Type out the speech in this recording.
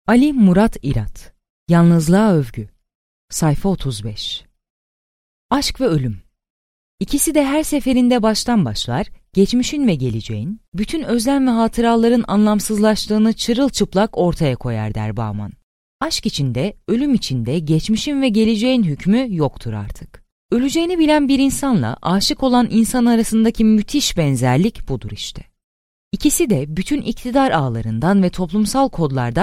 Ali Murat İrat, Yalnızlığa Övgü, sayfa 35. Aşk ve ölüm. İkisi de her seferinde baştan başlar, geçmişin ve geleceğin, bütün özlem ve hatıraların anlamsızlaştığını çırılçıplak ortaya koyar der Bauman. Aşk içinde, ölüm içinde geçmişin ve geleceğin hükmü yoktur artık. Öleceğini bilen bir insanla aşık olan insan arasındaki müthiş benzerlik budur işte. İkisi de bütün iktidar ağlarından ve toplumsal kodlardan